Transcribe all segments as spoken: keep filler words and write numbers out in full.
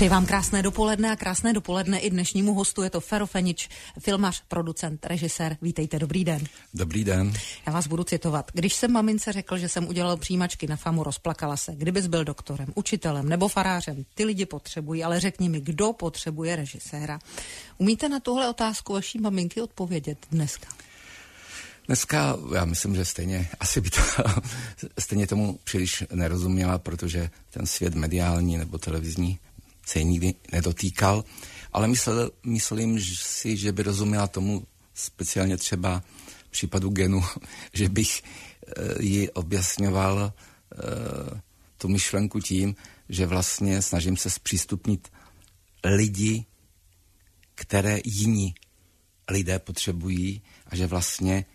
Přeji vám krásné dopoledne a krásné dopoledne i dnešnímu hostu. Je to Fero Fenič, filmař, producent, režisér. Vítejte, dobrý den. Dobrý den. Já vás budu citovat. Když jsem mamince řekl, že jsem udělal přijímačky na FAMU, rozplakala se. Kdybys byl doktorem, učitelem nebo farářem, ty lidi potřebují, ale řekni mi, kdo potřebuje režiséra. Umíte na tuhle otázku vaší maminky odpovědět dneska? Dneska já myslím, že stejně asi by to stejně tomu příliš nerozuměla, protože ten svět mediální nebo televizní se ji nikdy nedotýkal, ale myslel, myslím si, že by rozuměla tomu speciálně třeba v případu genu, že bych e, ji objasňoval e, tu myšlenku tím, že vlastně snažím se zpřístupnit lidi, které jiní lidé potřebují a že vlastně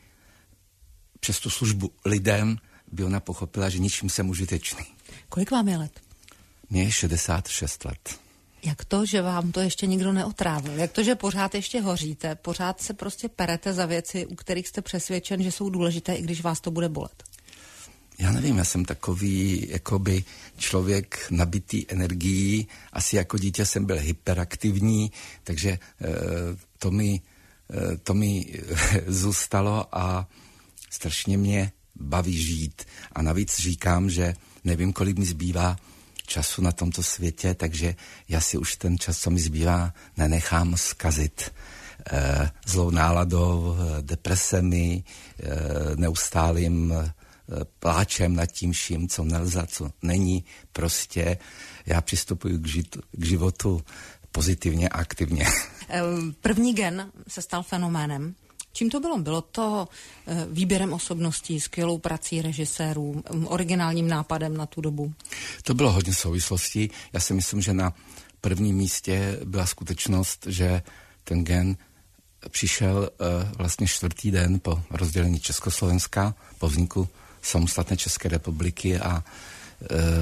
přes tu službu lidem by ona pochopila, že ničím jsem užitečný. Kolik vám je let? Mně je šedesát šest let. Jak to, že vám to ještě nikdo neotrávil? Jak to, že pořád ještě hoříte? Pořád se prostě perete za věci, u kterých jste přesvědčen, že jsou důležité, i když vás to bude bolet? Já nevím, já jsem takový jakoby člověk nabitý energií. Asi jako dítě jsem byl hyperaktivní, takže e, to mi, e, to mi zůstalo a strašně mě baví žít. A navíc říkám, že nevím, kolik mi zbývá času na tomto světě, takže já si už ten čas, co mi zbývá, nenechám zkazit e, zlou náladou, depresemi, e, neustálým e, pláčem nad tím vším, co nelze, co není. Prostě já přistupuji k, žit, k životu pozitivně a aktivně. První gen se stal fenoménem. Čím to bylo? Bylo to výběrem osobností, skvělou prací režisérů, originálním nápadem na tu dobu? To bylo hodně souvislostí. Já si myslím, že na prvním místě byla skutečnost, že ten gen přišel uh, vlastně čtvrtý den po rozdělení Československa, po vzniku samostatné České republiky a uh,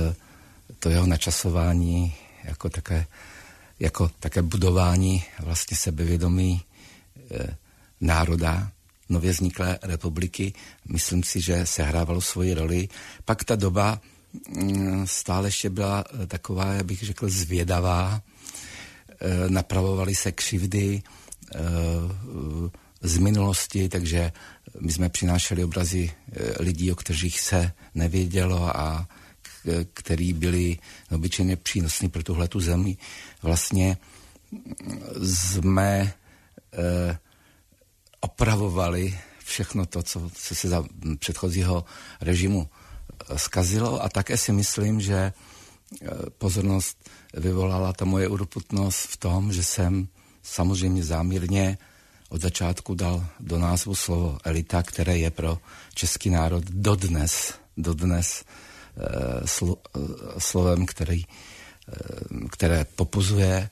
to jeho načasování jako také, jako také budování vlastně sebevědomí uh, národa, nově vzniklé republiky, myslím si, že sehrávalo svoji roli. Pak ta doba stále ještě byla taková, já bych řekl, zvědavá. Napravovaly se křivdy z minulosti, takže my jsme přinášeli obrazy lidí, o kterých se nevědělo a který byli obyčejně přínosní pro tuhletu zemi. Vlastně jsme opravovali všechno to, co, co se za předchozího režimu zkazilo a také si myslím, že pozornost vyvolala ta moje urputnost v tom, že jsem samozřejmě záměrně od začátku dal do názvu slovo elita, které je pro český národ dodnes, dodnes eh, slo, eh, slovem, který, eh, které popuzuje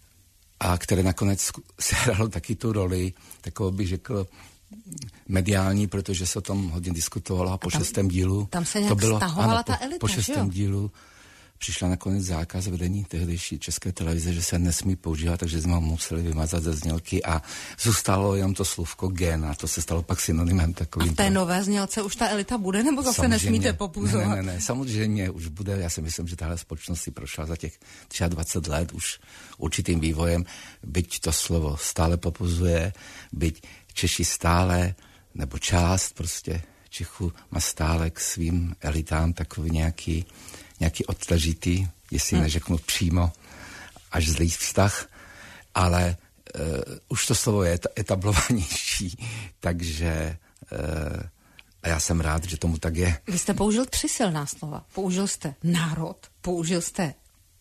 a které nakonec sehralo taky tu roli, takovou bych řekl mediální, protože se o tom hodně diskutovalo a po a tam, šestém dílu. Tam se nějak to bylo, stahovala ano, ta po, elita, po šestém dílu přišla nakonec zákaz vedení tehdejší České televize, že se nesmí používat, takže jsme ho museli vymazat ze znělky a zůstalo jenom to slůvko gen a to se stalo pak synonymem takovým. A v té nové znělce už ta elita bude, nebo zase samozřejmě nesmíte popuzovat? Ne, ne, ne, samozřejmě už bude. Já si myslím, že tahle společnost si prošla za těch dvacet tři let už určitým vývojem, byť to slovo stále popuzuje, byť Češi stále, nebo část prostě Čechů má stále k svým elitám takový nějaký nějaký odtažitý, jestli hmm. neřeknu přímo, až zlý vztah, ale uh, už to slovo je etablovanější, takže uh, a já jsem rád, že tomu tak je. Vy jste použil tři silná slova. Použil jste národ, použil jste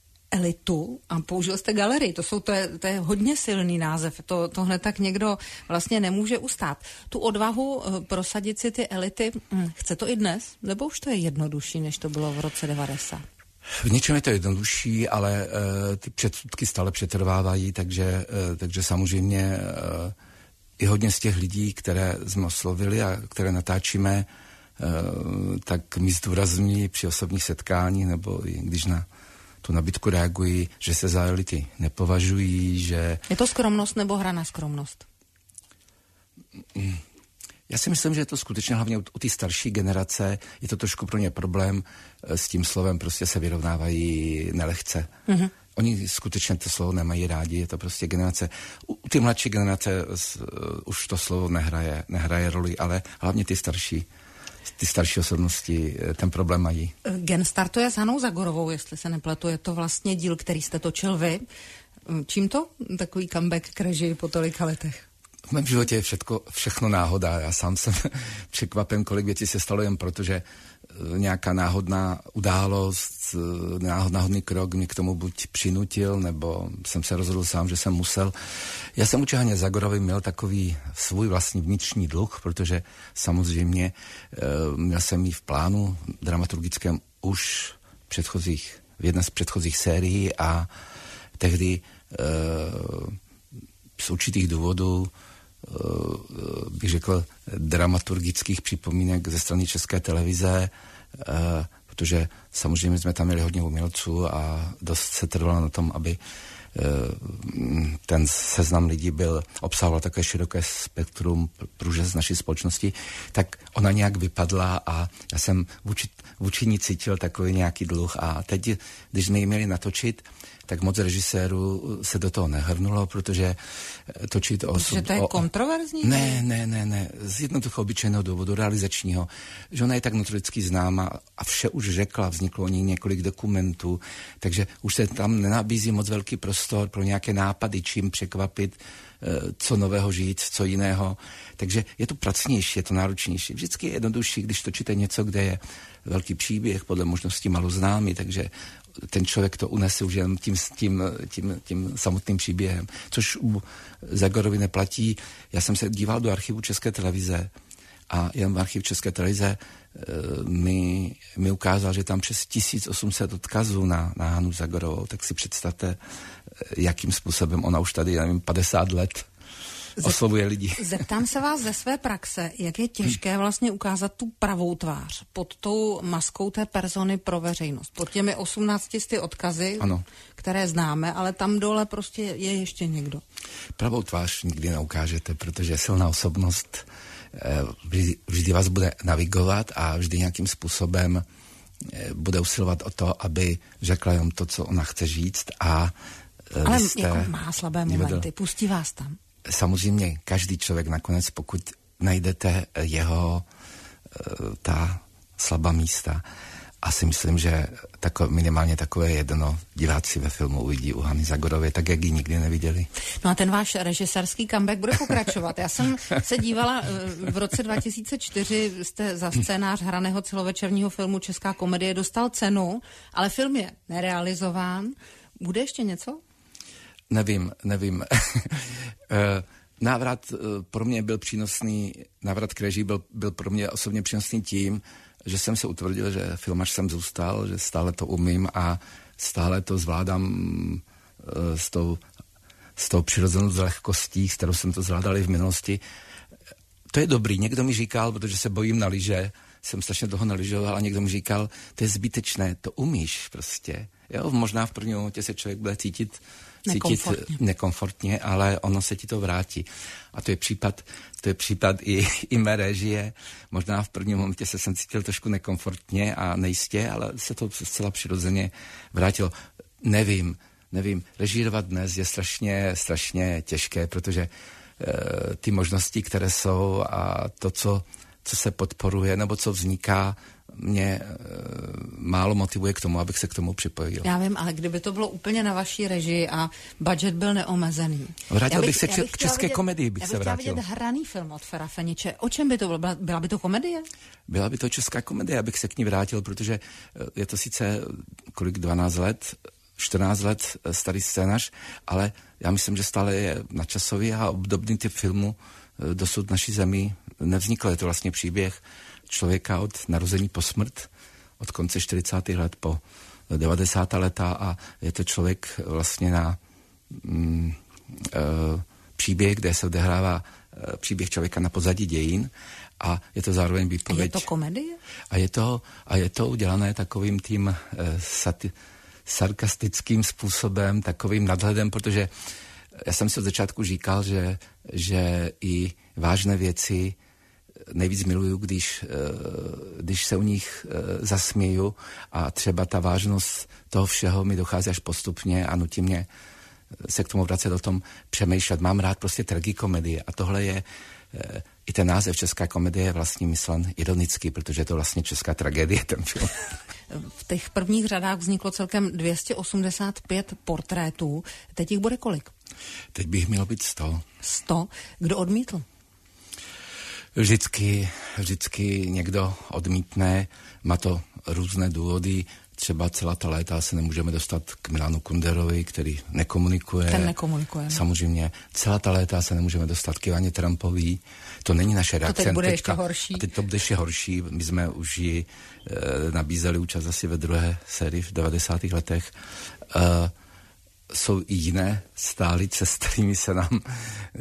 elitu a použil jste galerii. To, jsou, to, je, to je hodně silný název. To, to hned tak někdo vlastně nemůže ustát. Tu odvahu uh, prosadit si ty elity, hm, chce to i dnes? Nebo už to je jednodušší, než to bylo v roce devadesát? V něčem je to jednodušší, ale uh, ty předsudky stále přetrvávají, takže, uh, takže samozřejmě uh, i hodně z těch lidí, které jsme oslovili a které natáčíme, uh, tak mi zdůrazní při osobních setkáních, nebo i když na tu nabídku reagují, že se za elity nepovažují, že... Je to skromnost nebo hra na skromnost? Já si myslím, že je to skutečně hlavně u, u té starší generace, je to trošku pro ně problém, s tím slovem prostě se vyrovnávají nelehce. Mm-hmm. oni skutečně to slovo nemají rádi, je to prostě generace, u, u ty mladší generace uh, už to slovo nehraje, nehraje roli, ale hlavně ty starší, ty starší osobnosti ten problém mají. Gen startuje s Hanou Zagorovou, jestli se nepletu, je to vlastně díl, který jste točil vy. Čím to? Takový comeback k režii po tolika letech? V mém životě je všetko, všechno náhoda. Já sám jsem překvapen, kolik věcí se stalo jen proto, že nějaká náhodná událost, náhodný krok mě k tomu buď přinutil, nebo jsem se rozhodl sám, že jsem musel. Já jsem vůči Haně Zagorové měl takový svůj vlastní vnitřní dluh, protože samozřejmě měl jsem jí v plánu dramaturgickém už v předchozích, v jedné z předchozích sérií a tehdy z určitých důvodů bych řekl, dramaturgických připomínek ze strany České televize, protože samozřejmě jsme tam měli hodně umělců a dost se trvalo na tom, aby ten seznam lidí byl, obsahoval takové široké spektrum průřez naší společnosti, tak ona nějak vypadla a já jsem vůči, vůči ní cítil takový nějaký dluh a teď, když jsme ji měli natočit, tak moc režisérů se do toho nehrnulo, protože točit o... Protože to je o, kontroverzní? Ne, ne, ne, ne. Z jednoduchého obyčejného důvodu, realizačního, že ona je tak notoricky známa a vše už řekla, vzniklo o ní několik dokumentů, takže už se tam nenabízí moc velký prostor pro nějaké nápady, čím překvapit, co nového žít, co jiného. Takže je to pracnější, je to náročnější. Vždycky je jednodušší, když točíte něco, kde je velký příběh, podle možností malo známý, takže ten člověk to unese už jen tím, tím, tím, tím samotným příběhem. Což u Zagorovy neplatí. Já jsem se díval do archivu České televize a jen v archiv České televize e, mi, mi ukázal, že tam přes tisíc osm set odkazů na, na Hanu Zagorovou. Tak si představte, jakým způsobem ona už tady, já nevím, padesát let oslovuje lidi. Zeptám se vás ze své praxe, jak je těžké vlastně ukázat tu pravou tvář pod tou maskou té persony pro veřejnost. Pod těmi osmnácti odkazy, ano, které známe, ale tam dole prostě je ještě někdo. Pravou tvář nikdy neukážete, protože silná osobnost vždy, vždy vás bude navigovat a vždy nějakým způsobem bude usilovat o to, aby řekla jenom to, co ona chce říct. A ale jako má slabé momenty, pustí vás tam. Samozřejmě každý člověk nakonec, pokud najdete jeho ta slabá místa, a si myslím, že tako, minimálně takové jedno diváci ve filmu uvidí u Hany Zagorové, tak jak ji nikdy neviděli. No a ten váš režisérský comeback bude pokračovat. Já jsem se dívala, v roce dva tisíce čtyři jste za scénář hraného celovečerního filmu Česká komedie dostal cenu, ale film je nerealizován. Bude ještě něco? Nevím, nevím. Návrat pro mě byl přínosný, návrat k režii byl, byl pro mě osobně přínosný tím, že jsem se utvrdil, že filmař jsem zůstal, že stále to umím a stále to zvládám s tou, s tou přirozenou lehkostí, s kterou jsem to zvládal i v minulosti. To je dobrý. Někdo mi říkal, protože se bojím na lyže, jsem strašně toho naližoval a někdo mi říkal, to je zbytečné, to umíš prostě. Jo, možná v prvním momentě se člověk bude cítit nekomfortně. nekomfortně, ale ono se ti to vrátí. A to je případ, to je případ i, i mé režie. Možná v prvním momentě se jsem cítil trošku nekomfortně a nejistě, ale se to zcela přirozeně vrátilo. Nevím, nevím. Režírovat dnes je strašně, strašně těžké, protože e, ty možnosti, které jsou a to, co, co se podporuje nebo co vzniká, mě e, málo motivuje k tomu, abych se k tomu připojil. Já vím, ale kdyby to bylo úplně na vaší režii a budget byl neomezený. Vrátil bych, bych se k české vidět, komedii, bych, bych se vrátil. Já bych vidět hraný film od Fera Feniče. O čem by to bylo? Byla, byla by to komedie? Byla by to česká komedie, abych se k ní vrátil, protože je to sice kolik dvanáct let, čtrnáct let starý scénář, ale já myslím, že stále je načasový a obdobný typ filmu dosud v naší zemi nevznikl. Je to vlastně příběh člověka od narození po smrt, od konce čtyřicátých let po devadesátá leta a je to člověk vlastně na mm, e, příběh, kde se odehrává e, příběh člověka na pozadí dějin a je to zároveň výpověď. A je to komedie? A je to, a je to udělané takovým tím e, sati, sarkastickým způsobem, takovým nadhledem, protože já jsem si od začátku říkal, že, že i vážné věci nejvíc miluju, když, když se u nich zasměju a třeba ta vážnost toho všeho mi dochází až postupně a nutí mě se k tomu vracet o tom přemýšlet. Mám rád prostě tragikomedie a tohle je, i ten název česká komedie je vlastně myslen ironicky, protože je to vlastně česká tragédie, ten film. V těch prvních řadách vzniklo celkem dvě stě osmdesát pět portrétů. Teď jich bude kolik? Teď bych mělo být sto. Sto? Kdo odmítl? Vždycky, vždycky někdo odmítne, má to různé důvody, třeba celá ta léta se nemůžeme dostat k Milanu Kunderovi, který nekomunikuje. Ten nekomunikuje. Samozřejmě. Celá ta léta se nemůžeme dostat k Ivaně Trumpový. To není naše reakce. To teď bude teďka, ještě horší. A teď to bude ještě horší. My jsme už ji e, nabízeli účast asi ve druhé sérii v devadesátých letech. E, jsou i jiné stálice, s kterými se nám e,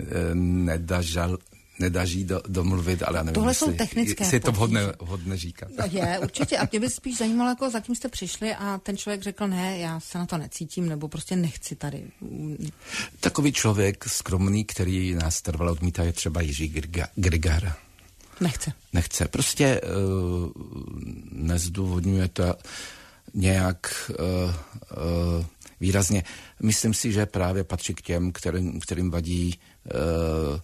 nedažal nedaží do, domluvit, ale já nevím, tohle jsou jestli, technické jestli je to vhodné, vhodné říkat. Je, určitě. A mě by spíš zajímalo, jako za kým jste přišli a ten člověk řekl, ne, já se na to necítím, nebo prostě nechci tady. Takový člověk skromný, který nás trvalo odmítá, je třeba Jiří Grigar. Nechce. Nechce. Prostě uh, nezdůvodňuje to nějak uh, uh, výrazně. Myslím si, že právě patří k těm, kterým, kterým vadí uh,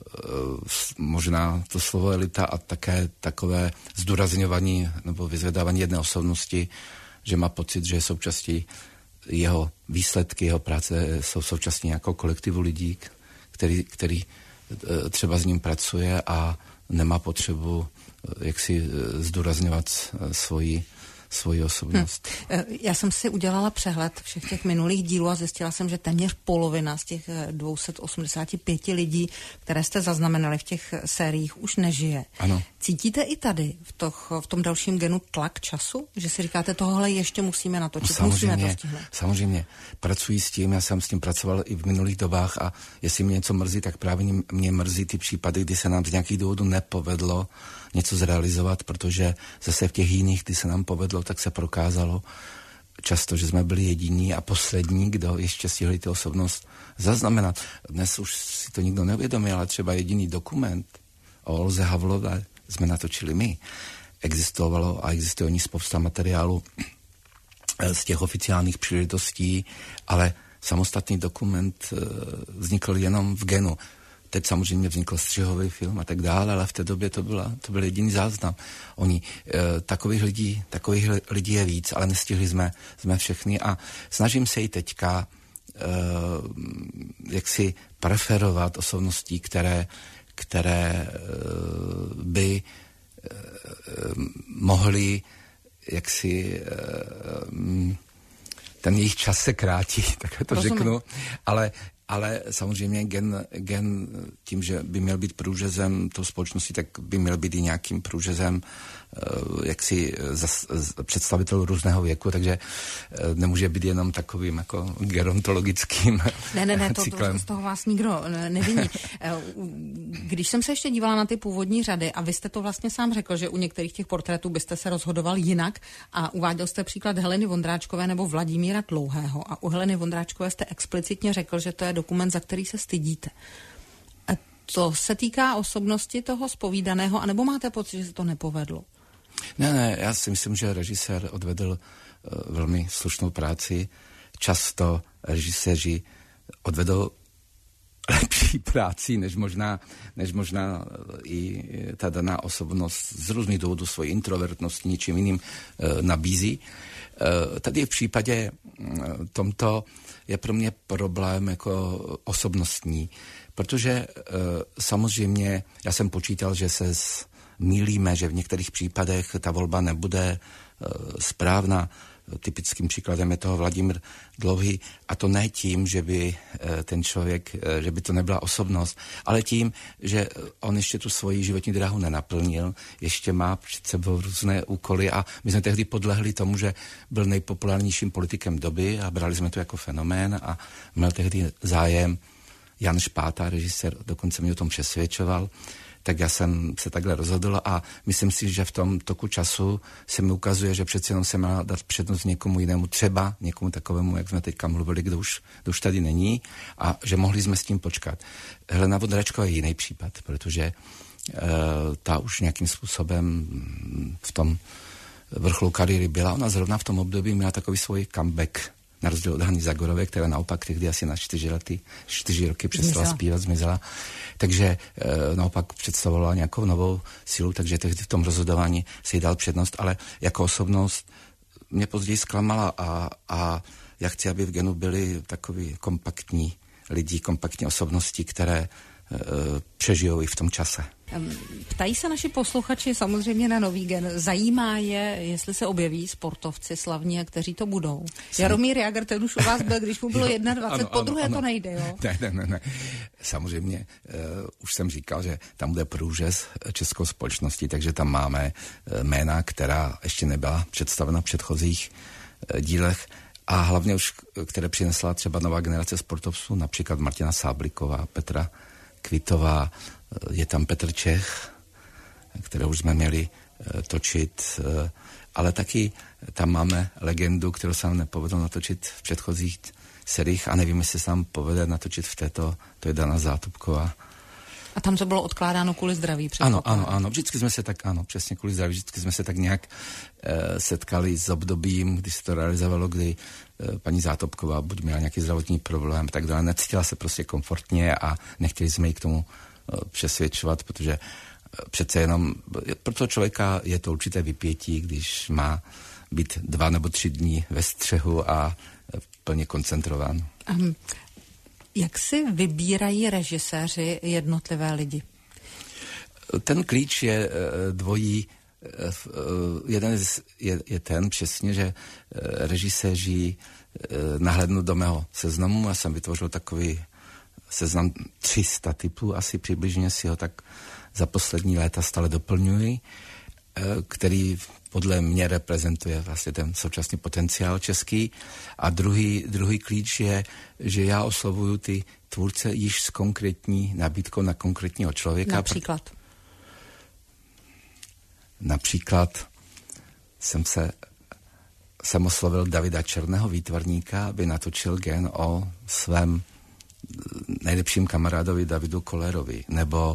možná to slovo elita a také takové zdůrazňování nebo vyzvedávání jedné osobnosti, že má pocit, že součástí jeho výsledky, jeho práce jsou součástí nějakého kolektivu lidí, který, který třeba s ním pracuje a nemá potřebu jak si zdůrazňovat svoji svoji osobnost. Hmm. Já jsem si udělala přehled všech těch minulých dílů a zjistila jsem, že téměř polovina z těch dvě stě osmdesát pět lidí, které jste zaznamenali v těch sériích, už nežije. Ano. Cítíte i tady v, toch, v tom dalším genu tlak času? Že si říkáte, tohle ještě musíme natočit, musíme to stihnout? Samozřejmě. Pracuji s tím, já jsem s tím pracoval i v minulých dobách a jestli mě něco mrzí, tak právě mě mrzí ty případy, kdy se nám z nějakých důvodů nepovedlo něco zrealizovat, protože zase v těch jiných, kdy se nám povedlo, tak se prokázalo často, že jsme byli jediní a poslední, kdo ještě stihli tu osobnost zaznamenat. Dnes už si to nikdo neuvědomil, ale třeba jediný dokument o Olze Havlové jsme natočili my. Existovalo a existuje o ní spousta materiálu z těch oficiálních příležitostí, ale samostatný dokument vznikl jenom v genu. Teď samozřejmě vznikl střihový film a tak dále, ale v té době to, byla, to byl jediný záznam. Oni, e, takových lidí, takových lidí je víc, ale nestihli jsme, jsme všechny a snažím se i teďka e, jaksi preferovat osobností, které, které e, by e, mohly jaksi e, ten jejich čas se krátí, tak to Rozumím. řeknu, ale Ale samozřejmě gen, gen tím, že by měl být průřezem tou společnosti, tak by měl být i nějakým průřezem jaksi představitelů různého věku, takže nemůže být jenom takovým jako gerontologickým Ne, ne, ne, to, to, z toho vás nikdo neviní. Když jsem se ještě dívala na ty původní řady a vy jste to vlastně sám řekl, že u některých těch portrétů byste se rozhodoval jinak a uváděl jste příklad Heleny Vondráčkové nebo Vladimíra Dlouhého a u Heleny Vondráčkové jste explicitně řekl, že to je dokument, za který se stydíte. A to se týká osobnosti toho zpovídaného, anebo máte pocit, že se to nepovedlo? Ne, ne, já si myslím, že režisér odvedl uh, velmi slušnou práci. Často režiséři odvedou lepší práci, než možná, než možná i ta daná osobnost z různých důvodů svoji introvertnost ničím jiným uh, nabízí. Uh, tady v případě uh, tomto je pro mě problém jako osobnostní, protože uh, samozřejmě já jsem počítal, že se s mýlíme, že v některých případech ta volba nebude uh, správná. Typickým příkladem je toho Vladimír Dlouhý a to ne tím, že by uh, ten člověk, uh, že by to nebyla osobnost, ale tím, že on ještě tu svoji životní dráhu nenaplnil, ještě má před sebou různé úkoly a my jsme tehdy podlehli tomu, že byl nejpopulárnějším politikem doby a brali jsme to jako fenomén a měl tehdy zájem Jan Špáta, režisér, dokonce mě o tom přesvědčoval, tak já jsem se takhle rozhodl a myslím si, že v tom toku času se mi ukazuje, že přece jenom se má dát přednost někomu jinému, třeba někomu takovému, jak jsme teďka mluvili, kdo už, kdo už tady není a že mohli jsme s tím počkat. Helena Vondráčková je jiný případ, protože ta už nějakým způsobem v tom vrcholu kariéry byla. Ona zrovna v tom období měla takový svůj comeback, na rozdíl od Hany Zagorové, která naopak tehdy asi na čtyři, lety, čtyři roky přestala zpívat, zmizela. Takže e, naopak představovala nějakou novou sílu, takže tehdy v tom rozhodování si jí dal přednost, ale jako osobnost mě později zklamala a, a já chci, aby v Genu byli takový kompaktní lidi, kompaktní osobnosti, které e, přežijou i v tom čase. Ptají se naši posluchači samozřejmě na Nový Gen. Zajímá je, jestli se objeví sportovci slavní a kteří to budou. Sam... Jaromír Jágr, ten už u vás byl, když mu bylo dvacet jedna, ano, po druhé ano, to nejde, jo? Ne, ne, ne, ne. Samozřejmě, uh, už jsem říkal, že tam bude průřez českou společností, takže tam máme uh, jména, která ještě nebyla představena v předchozích uh, dílech a hlavně už, které přinesla třeba nová generace sportovců, například Martina Sábliková, Petra Kvitová, je tam Petr Čech, kterého už jsme měli e, točit, e, ale taky tam máme legendu, kterou se nám nepovedlo natočit v předchozích seriích a nevím, jestli se nám povede natočit v této, to je Dana Zátopková. A tam to bylo odkládáno kvůli zdraví? Ano, ano, ano, vždycky jsme se tak, ano, přesně kvůli zdraví, vždycky jsme se tak nějak e, setkali s obdobím, kdy se to realizovalo, kdy e, paní Zátopková buď měla nějaký zdravotní problém, tak dále, necítila se prostě komfortně a nechtěli jsme jí k tomu přesvědčovat, protože přece jenom pro toho člověka je to určité vypětí, když má být dva nebo tři dní ve střehu a plně koncentrován. Um, jak si vybírají režiséři jednotlivé lidi? Ten klíč je dvojí. Jeden je, je ten přesně, že režiséři nahlédnou do mého seznamu. Já jsem vytvořil takový seznam tři sta typů, asi přibližně si ho tak za poslední léta stále doplňuji, který podle mě reprezentuje vlastně ten současný potenciál český. A druhý, druhý klíč je, že já oslovuju ty tvůrce již s konkrétní nabídkou na konkrétního člověka. Například? Například jsem se jsem oslovil Davida Černého, výtvarníka, aby natočil Gen o svém nejlepším kamarádovi Davidu Kollerovi, nebo,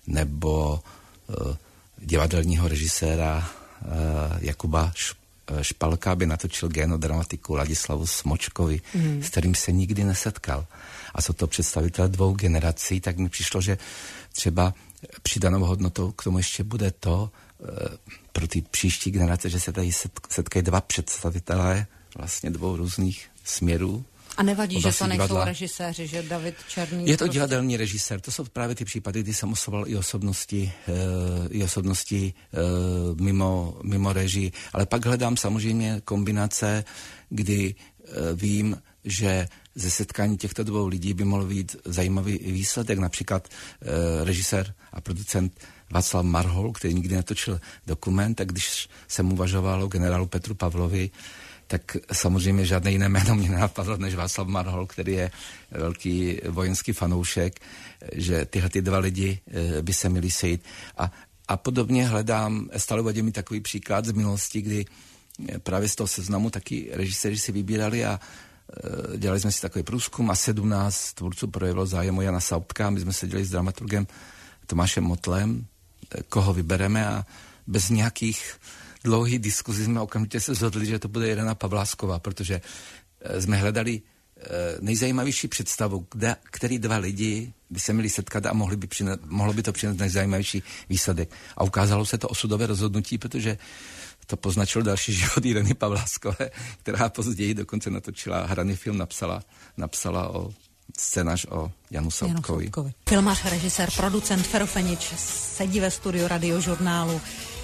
nebo uh, divadelního režiséra uh, Jakuba Špalka, aby natočil Gen o dramatiku Ladislavu Smočkovi, mm. s kterým se nikdy nesetkal. A jsou to představitelé dvou generací, tak mi přišlo, že třeba přidanou hodnotou k tomu ještě bude to, uh, pro ty příští generace, že se tady setkají dva představitelé vlastně dvou různých směrů. A nevadí, že to nejsou režiséři, že David Černý... Je to prostě divadelní režisér, to jsou právě ty případy, kdy jsem oslovoval i osobnosti, e, i osobnosti e, mimo, mimo režii, ale pak hledám samozřejmě kombinace, kdy e, vím, že ze setkání těchto dvou lidí by mohl být zajímavý výsledek, například e, režisér a producent Václav Marhol, který nikdy netočil dokument, tak když jsem uvažoval o generálu Petru Pavlovi, tak samozřejmě žádné jiné jméno mě nenapadlo než Václav Marhol, který je velký vojenský fanoušek, že tyhle ty dva lidi by se měli sejít. A, a podobně hledám, stále uvádím mi takový příklad z minulosti, kdy právě z toho seznamu taky režiséři si vybírali a dělali jsme si takový průzkum a sedmnáct tvůrců projevilo zájem o Jana Saubka. My jsme seděli s dramaturgem Tomášem Motlem, koho vybereme a bez nějakých dlouhý diskuzi jsme okamžitě se zhodli, že to bude Irena Pavlásková, protože jsme hledali nejzajímavější představu, kde, který dva lidi by se měli setkat a mohli by přine, mohlo by to přinést nejzajímavější výsledek. A ukázalo se to osudové rozhodnutí, protože to poznačilo další život Ireny Pavláskové, která později dokonce natočila hraný film, napsala, napsala o scénář o Janu Soubkovi. Filmař, režisér, producent Fero Fenič sedí ve studiu Radiožurnálu.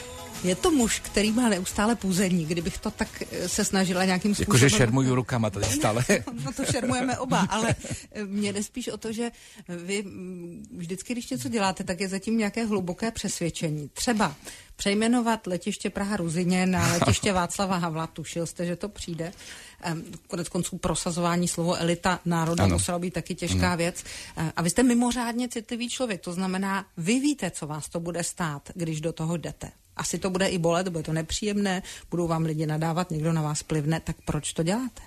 Je to muž, který má neustále půzení, kdybych to tak se snažila nějakým způsobem... Jakože šermuju rukama tady stále. No to šermujeme oba, ale mě jde spíš o to, že vy vždycky, když něco děláte, tak je zatím nějaké hluboké přesvědčení. Třeba přejmenovat letiště Praha-Ruzyně na letiště Václava Havla. Tušil jste, že to přijde. Konec konců prosazování slovo elita národa ano. muselo být taky těžká ano. věc. A vy jste mimořádně citlivý člověk, to znamená, vy víte, co vás to bude stát, když do toho jdete. Asi to bude i bolet, bude to nepříjemné, budou vám lidi nadávat, někdo na vás plivne, tak proč to děláte?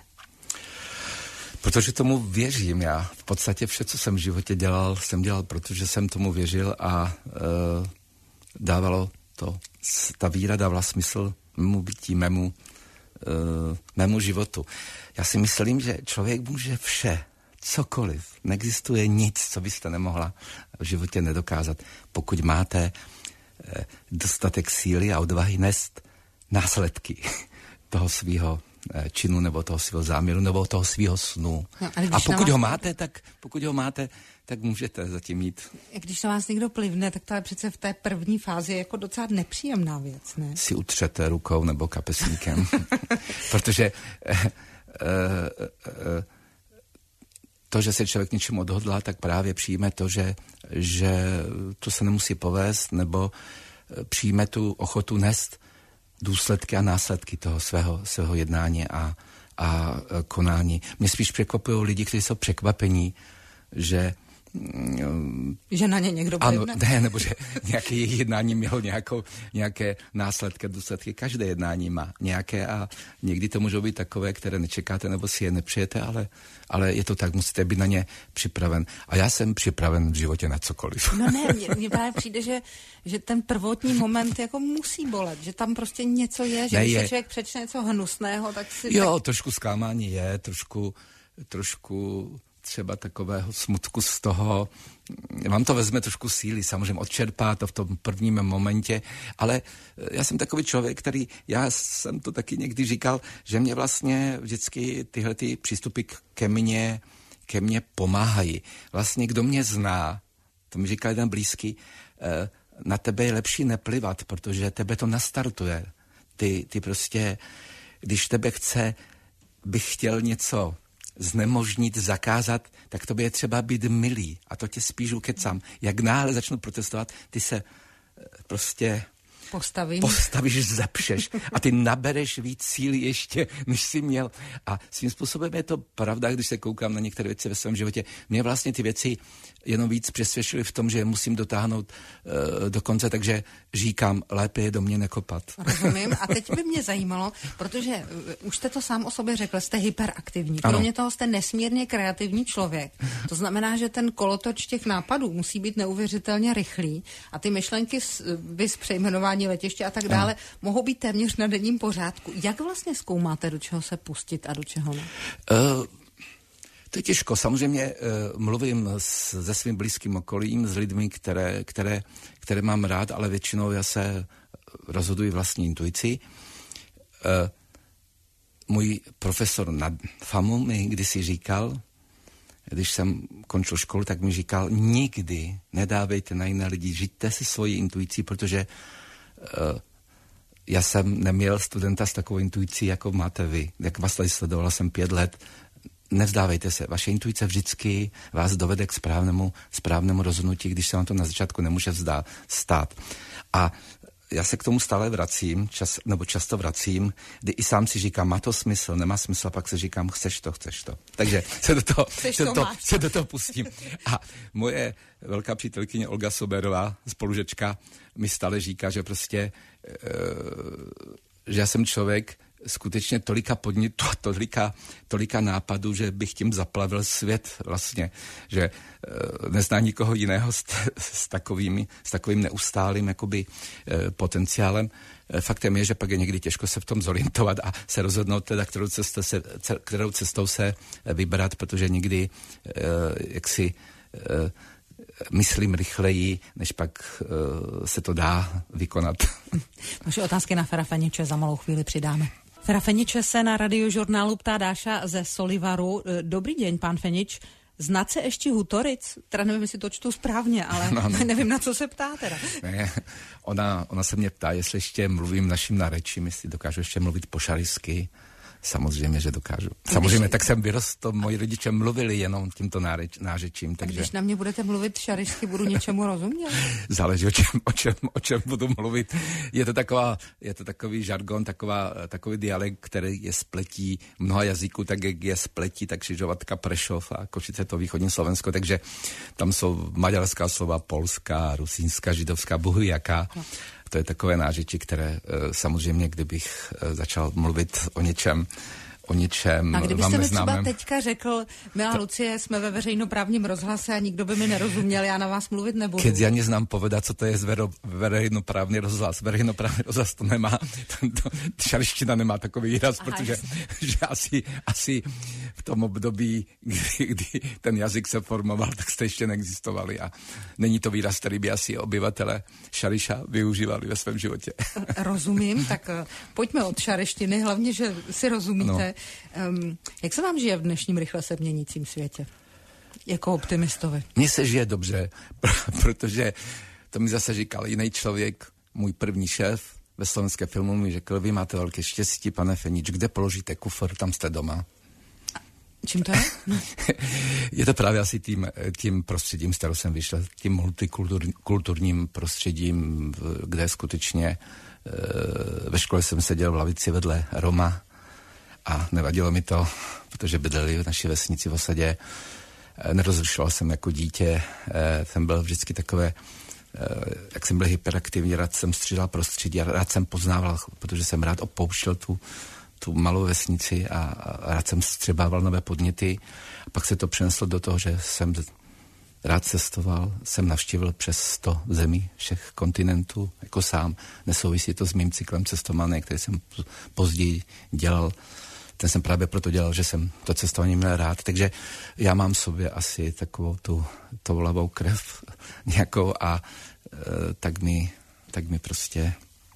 Protože tomu věřím já. V podstatě vše, co jsem v životě dělal, jsem dělal, protože jsem tomu věřil a e, dávalo to, ta víra dávala smysl mému bytí, mému, uh, mému životu. Já si myslím, že člověk může vše, cokoliv. Neexistuje nic, co byste nemohla v životě nedokázat, pokud máte eh, dostatek síly a odvahy nést následky toho svého eh, činu nebo toho svého záměru nebo toho svého snu. No, a pokud ho máte, tak pokud ho máte, tak můžete zatím jít. Když na vás někdo plivne, tak to je přece v té první fázi jako docela nepříjemná věc, ne? Si utřete rukou nebo kapesníkem. Protože eh, eh, eh, to, že se člověk něčemu odhodlá, tak právě přijme to, že, že to se nemusí povést, nebo přijme tu ochotu nést důsledky a následky toho svého, svého jednání a, a konání. Mě spíš překvapují lidi, kteří jsou překvapení, že že na ně někdo ano, ne, nebo že nějaké jejich jednání mělo nějakou, nějaké následky, důsledky. Každé jednání má nějaké a někdy to můžou být takové, které nečekáte nebo si je nepřijete, ale, ale je to tak, musíte být na ně připraven. A já jsem připraven v životě na cokoliv. No ne, mně, mně právě přijde, že, že ten prvotní moment jako musí bolet, že tam prostě něco je, že ne, když je. se člověk přečne něco hnusného, tak si... Jo, tak... trošku zklamání je, trošku, trošku třeba takového smutku z toho, vám to vezme trošku síly, samozřejmě odčerpá to v tom prvním momentě, ale já jsem takový člověk, který, já jsem to taky někdy říkal, že mě vlastně vždycky tyhle ty přístupy ke mně, ke mně pomáhají. Vlastně kdo mě zná, to mi říkal jeden blízký, na tebe je lepší neplivat, protože tebe to nastartuje. Ty, ty prostě, když tebe chce, bych chtěl něco znemožnit, zakázat, tak to by je třeba být milý. A to tě spíš ukecám. Jak náhle začnu protestovat, ty se prostě Postavím. postavíš, zepšeš a ty nabereš víc síly ještě, než jsi měl. A svým způsobem je to pravda, když se koukám na některé věci ve svém životě. Mě vlastně ty věci jenom víc přesvědčily v tom, že je musím dotáhnout uh, do konce, takže říkám, lépe je do mě nekopat. Rozumím. A teď by mě zajímalo, protože uh, už jste to sám o sobě řekl, jste hyperaktivní. Kromě toho jste nesmírně kreativní člověk. To znamená, že ten kolotoč těch nápadů musí být neuvěřitelně rychlý a ty myšlenky vys přejmenování letiště a tak dále ano. mohou být téměř na denním pořádku. Jak vlastně zkoumáte, do čeho se pustit a do čeho ne? Uh... To je těžko. Samozřejmě uh, mluvím s, se svým blízkým okolím, s lidmi, které, které, které mám rád, ale většinou já se rozhoduji vlastní intuici. Uh, můj profesor na FAMu mi kdysi říkal, když jsem končil školu, tak mi říkal, nikdy nedávejte na jiné lidi, žijte si svoji intuici, protože uh, já jsem neměl studenta s takovou intuicí, jako máte vy. Jak vás tady sledovala jsem pět let, nevzdávejte se. Vaše intuice vždycky vás dovede k správnému, správnému rozhodnutí, když se vám to na začátku nemůže vzdát, stát. A já se k tomu stále vracím, čas, nebo často vracím, kdy i sám si říkám, má to smysl, nemá smysl, a pak se říkám, chceš to, chceš to. Takže se do toho, se do toho, se do toho pustím. A moje velká přítelkyně Olga Soberová, spolužečka, mi stále říká, že prostě, e, že já jsem člověk, skutečně tolika podnětů, tolika, tolika nápadů, že bych tím zaplavil svět vlastně, že e, nezná nikoho jiného s, s, takovými, s takovým neustálým jakoby, e, potenciálem. E, faktem je, že pak je někdy těžko se v tom zorientovat a se rozhodnout teda, kterou cestou se, kterou cestou se vybrat, protože někdy e, jaksi e, myslím rychleji, než pak e, se to dá vykonat. Vaše otázky na Fera Feniče za malou chvíli přidáme. Fera Feniče se na radiožurnálu ptá Dáša ze Solivaru. Dobrý deň, pán Fenič. Znát se ještě Hutoric? Teda nevím, jestli to čtu správně, ale no, no. nevím, na co se ptá teda. Ne, ona, ona se mě ptá, jestli ještě mluvím naším narečím, jestli dokážu ještě mluvit po šarisky. Samozřejmě, že dokážu. Samozřejmě, tak jsem vyrostl, moji rodiče mluvili jenom tímto náreč, nářečím. Takže... Když na mě budete mluvit šarisky, budu něčemu rozumět? Záleží, o čem, o, čem, o čem budu mluvit. Je to, taková, je to takový žargon, taková, takový dialekt, který je spletí mnoha jazyků, tak jak je spletí, tak Křižovatka, Prešov a Košice, to východní Slovensko, takže tam jsou maďarská slova, polská, rusínská, židovská, bohu jaká. No. To je takové nářečí, které samozřejmě, kdybych začal mluvit o něčem, o něčem. A kdybyste vám mi třeba neznámém. teďka řekl, milá to... Lucie, jsme ve veřejnoprávním rozhlase a nikdo by mi nerozuměl, já na vás mluvit nebudu. Keď ja neznám povedať, co to je zvero, verejnoprávny rozhlas. Verejnoprávny rozhlas to nemá, to, to, šariština nemá takový výraz, Aha, protože že asi, asi v tom období, kdy, kdy ten jazyk se formoval, tak jste ještě neexistovali a není to výraz, který by asi obyvatele Šariša využívali ve svém životě. Rozumím, tak pojďme od šarištiny, hlavně, že si rozumíte. No. Um, jak se vám žije v dnešním rychle se měnícím světě? Jako optimistovi. Mně se žije dobře, protože to mi zase říkal jiný člověk, můj první šéf ve Slovenské filmu mi řekl, vy máte velké štěstí, pane Fenič, kde položíte kufr, tam jste doma. Čím to je? No. Je to právě asi tím, tím prostředím, z kterého jsem vyšel, tím multikulturním prostředím, kde skutečně ve škole jsem seděl v lavici vedle Roma a nevadilo mi to, protože bydleli v naší vesnici v osadě. Nerozlišoval jsem jako dítě, jsem byl vždycky takové, jak jsem byl hyperaktivní, rád jsem střídal prostředí a rád jsem poznával, protože jsem rád opouštěl tu, tu malou vesnici a, a rád jsem střebával nové podněty. A pak se to přeneslo do toho, že jsem rád cestoval, jsem navštívil přes sto zemí všech kontinentů, jako sám. Nesouvisí to s mým cyklem cestování, který jsem později dělal. Ten jsem právě proto dělal, že jsem to cestování měl rád. Takže já mám v sobě asi takovou tu toulavou krev nějakou a e, tak, mi, tak mi prostě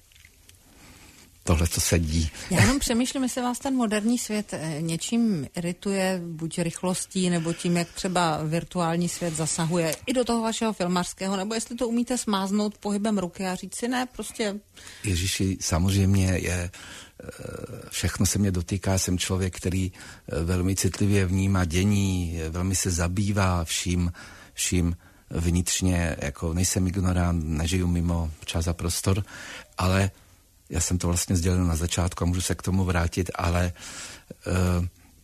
tohle to sedí. Já jenom přemýšlím, jestli vás ten moderní svět něčím irituje, buď rychlostí, nebo tím, jak třeba virtuální svět zasahuje i do toho vašeho filmařského, nebo jestli to umíte smáznout pohybem ruky a říct si ne, prostě... Ježíši, samozřejmě je... Všechno se mě dotýká, jsem člověk, který velmi citlivě vnímá dění, velmi se zabývá vším, vším vnitřně, jako nejsem ignorant, nežiju mimo čas a prostor, ale já jsem to vlastně sdělil na začátku a můžu se k tomu vrátit, ale uh,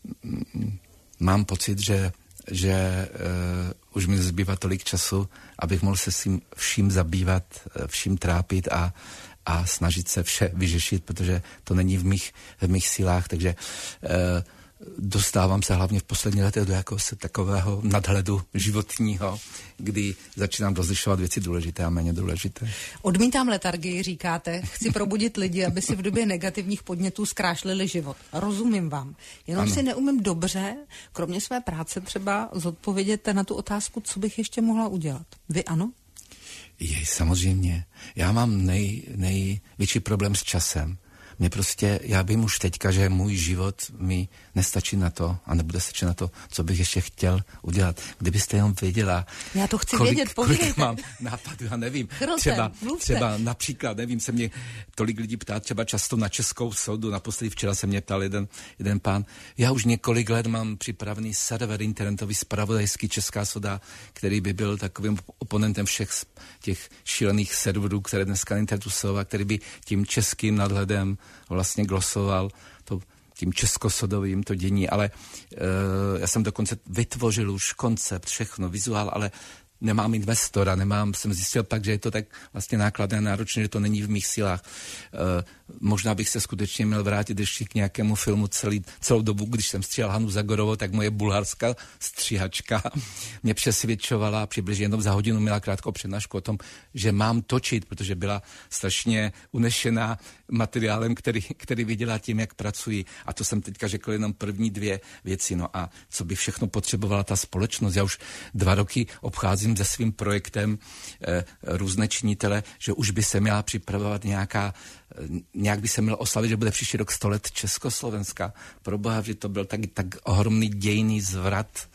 mám pocit, že, že uh, už mi zbývá tolik času, abych mohl se s vším zabývat, vším trápit a a snažit se vše vyřešit, protože to není v mých, v mých silách, takže e, dostávám se hlavně v poslední letech do jakéhosi takového nadhledu životního, kdy začínám rozlišovat věci důležité a méně důležité. Odmítám letargii, říkáte, chci probudit lidi, aby si v době negativních podnětů zkrášlili život. Rozumím vám. Jenom ano. si neumím dobře, kromě své práce třeba, zodpovědět na tu otázku, co bych ještě mohla udělat. Vy ano? Jej, samozřejmě. Já mám nej, největší problém s časem. Mně prostě, já vím už teďka, že můj život mi nestačí na to a nebude stačit na to, co bych ještě chtěl udělat. Kdybyste jenom věděla, já to chci kolik, vědět, kolik mám nápadů, já nevím. Chrotem, třeba, třeba například, nevím, se mě tolik lidí ptá třeba často na Českou soudu, naposledy včera se mě ptal jeden, jeden pán, já už několik let mám připravený server internetový zpravodajský Česká souda, který by byl takovým oponentem všech těch šílených serverů, které dneska na internetu jsou a který by tím českým nadhledem vlastně glosoval to, tím českosodovým to dění, ale e, já jsem dokonce vytvořil už koncept, všechno, vizuál, ale nemám investora, nemám, jsem zjistil pak, že je to tak vlastně nákladné a náročné, že to není v mých silách. E, možná bych se skutečně měl vrátit ještě k nějakému filmu celý, celou dobu, když jsem stříhal Hanu Zagorovou, tak moje bulharská stříhačka mě přesvědčovala, přibližně jenom za hodinu měla krátkou přednášku o tom, že mám točit, protože byla strašně unešená materiálem, který, který viděla tím, jak pracuji. A to jsem teďka řekl jenom první dvě věci. No a co by všechno potřebovala ta společnost? Já už dva roky obcházím se svým projektem eh, různé činitele, že už by se měla připravovat nějaká, eh, nějak by se měl oslavit, že bude příští rok sto let Československa. Proboha, že to byl tak, tak ohromný dějný zvrat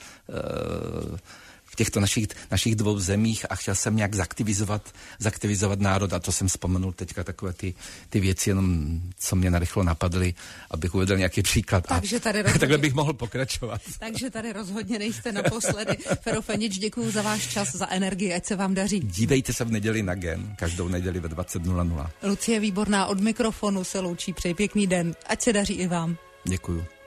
eh, v těchto našich, našich dvou zemích a chtěl jsem nějak zaktivizovat, zaktivizovat národ a to jsem vzpomenul teďka takové ty, ty věci, jenom co mě narychlo napadly, abych uvedl nějaký příklad. Takže tady rozhodně, takhle bych mohl pokračovat. Takže tady rozhodně nejste naposledy. Fero Fenič, děkuju za váš čas, za energii, ať se vám daří. Dívejte se v neděli na Gen, každou neděli ve dvacet nula nula. Lucie Výborná od mikrofonu se loučí, přeji pěkný den, ať se daří i vám. Děkuju.